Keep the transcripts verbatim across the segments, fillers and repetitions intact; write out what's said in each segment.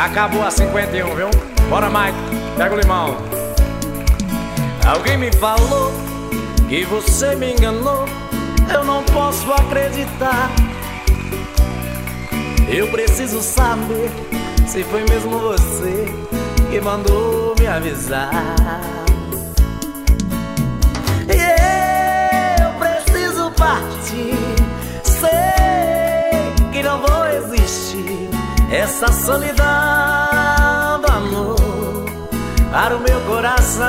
Já acabou a cinquenta e um, viu? Bora, Mike, pega o limão. Alguém me falou que você me enganou, eu não posso acreditar. Eu preciso saber se foi mesmo você que mandou me avisar. E eu preciso partir, sei que não vou existir. Essa solidão do amor para o meu coração.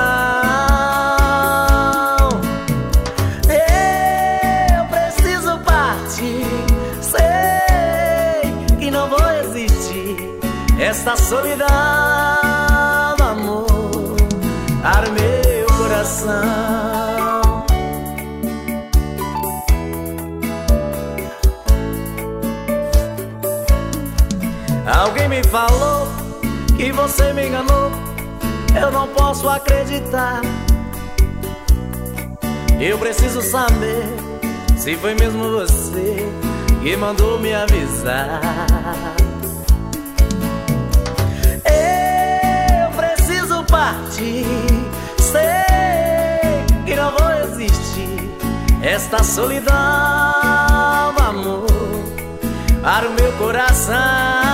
Eu preciso partir, sei que não vou existir. Essa solidão do amor para o meu coração. Alguém me falou que você me enganou, eu não posso acreditar. Eu preciso saber se foi mesmo você que mandou me avisar. Eu preciso partir, sei que não vou existir. Esta solidão do amor para o meu coração.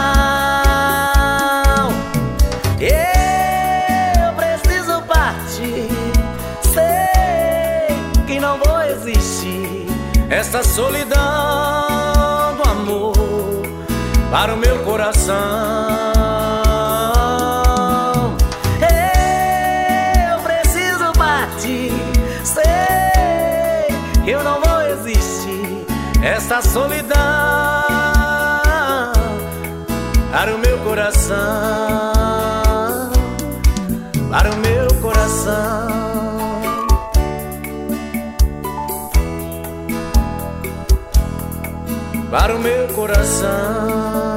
Eu preciso partir, sei que não vou existir. Essa solidão do amor para o meu coração. Eu preciso partir, sei que eu não vou existir. Essa solidão para o meu coração, para o meu coração, para o meu coração.